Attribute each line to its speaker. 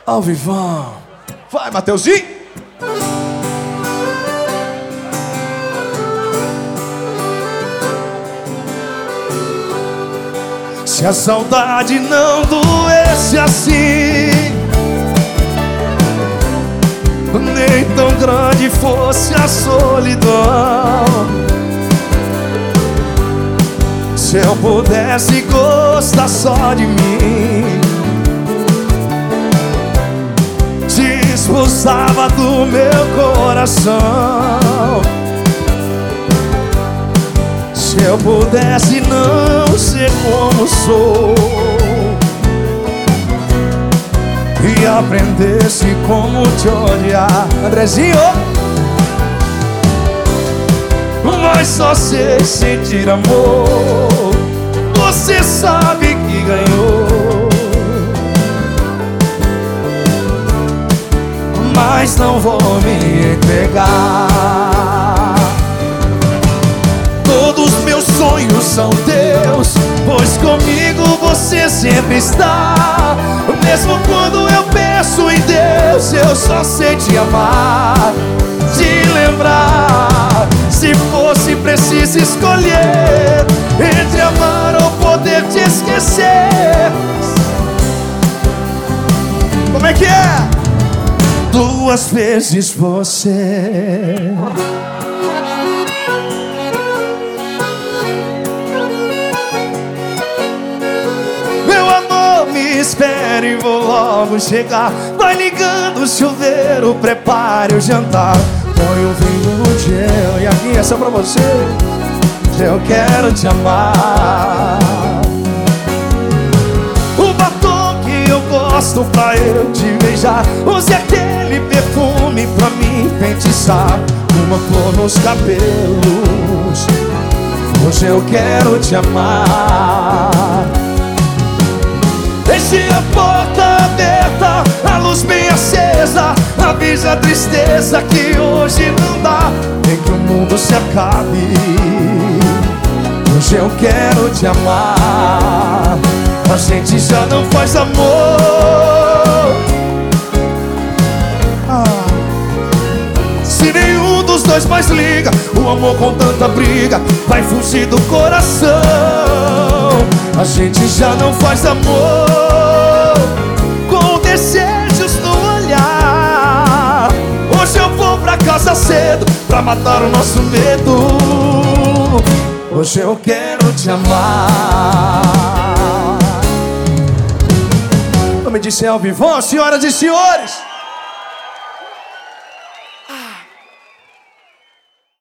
Speaker 1: Ao vivão. Vai, Mateuzinho. Se a saudade não doesse assim, nem tão grande fosse a solidão, se eu pudesse gostar só de mim, te expulsava do meu coração. Se eu pudesse não ser como sou e aprendesse como te odiar, Andrezinho, mas só sei sentir amor. Você sabe que ganhou, mas não vou me entregar. Todos meus sonhos são teus, pois comigo você sempre está. Mesmo quando eu penso em Deus, eu só sei te amar, te lembrar. Se fosse preciso escolher entre amar ou poder te esquecer, como é que é? 2 vezes você. Espere, vou logo chegar. Vai ligando o chuveiro, prepare o jantar. Põe o vinho no gel e aqui é só pra você. Eu quero te amar. O batom que eu gosto pra eu te beijar. Use aquele perfume pra mim enfeitiçar. Uma flor nos cabelos. Hoje eu quero te amar. Deixe a porta aberta, a luz bem acesa. Avisa a tristeza que hoje não dá, nem que o mundo se acabe. Hoje eu quero te amar. A gente já não faz amor. Se nenhum dos dois mais liga, o amor com tanta briga vai fugir do coração. A gente já não faz amor com desejos no olhar. Hoje eu vou pra casa cedo pra matar o nosso medo. Hoje eu quero te amar. Eu me disse ao vivo, senhoras e senhores.